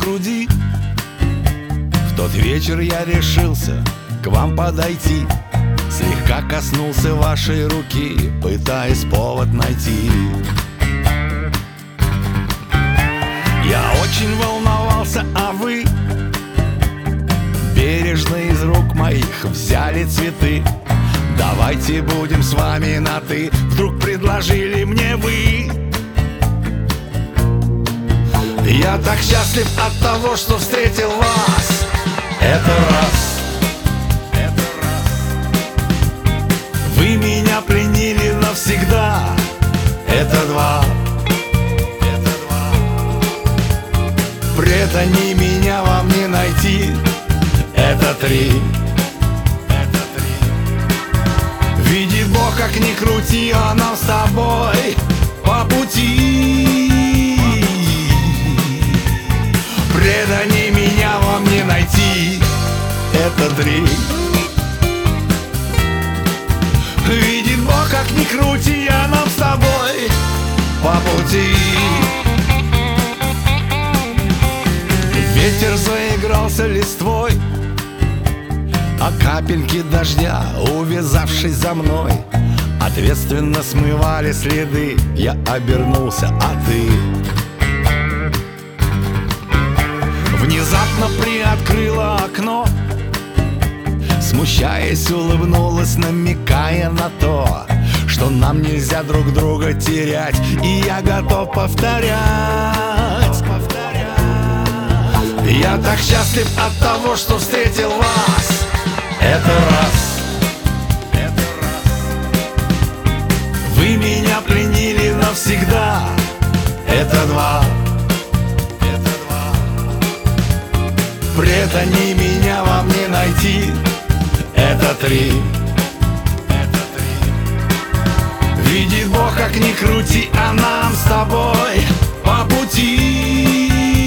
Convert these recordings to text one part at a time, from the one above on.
груди. В тот вечер я решился к вам подойти, слегка коснулся вашей руки, пытаясь повод найти. Я очень волновался, а вы бережно из рук моих взяли цветы. Давайте будем с вами на «ты», вдруг предложили мне вы. Я так счастлив от того, что встретил вас. Это раз. Вы меня пленили навсегда. Это два. Преданий меня вам не найти. Это три. Видит Бог, как ни крути, а нам с тобой по пути. Преданий меня вам не найти. Это три. Видит Бог, как ни крути, а нам с тобой по пути. Ветер заигрался листвой, а капельки дождя, увязавшись за мной, ответственно смывали следы. Я обернулся, а ты внезапно приоткрыла окно, смущаясь, улыбнулась, намекая на то, что нам нельзя друг друга терять. И я готов повторять. Я так счастлив от того, что встретил вас. Это раз. Вы меня пленили навсегда. Это два. Преданий меня вам не найти. Это три. Видит Бог, как ни крути, а нам с тобой по пути.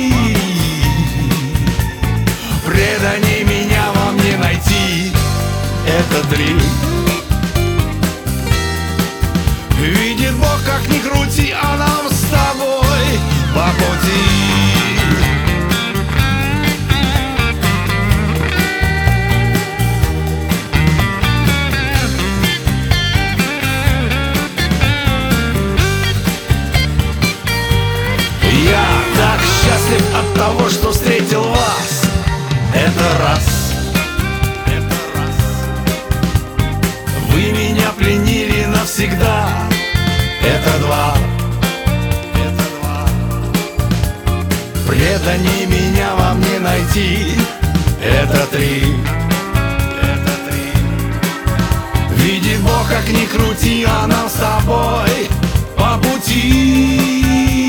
Преданий меня вам не найти. Это три. Видит Бог, как ни крути, а нам с тобой по пути. Я так счастлив от того, что встретил вас. Это раз. Вы меня пленили навсегда. Это два. Преданий меня вам не найти. Это три. Видит Бог, как ни крути, а нам с тобой по пути.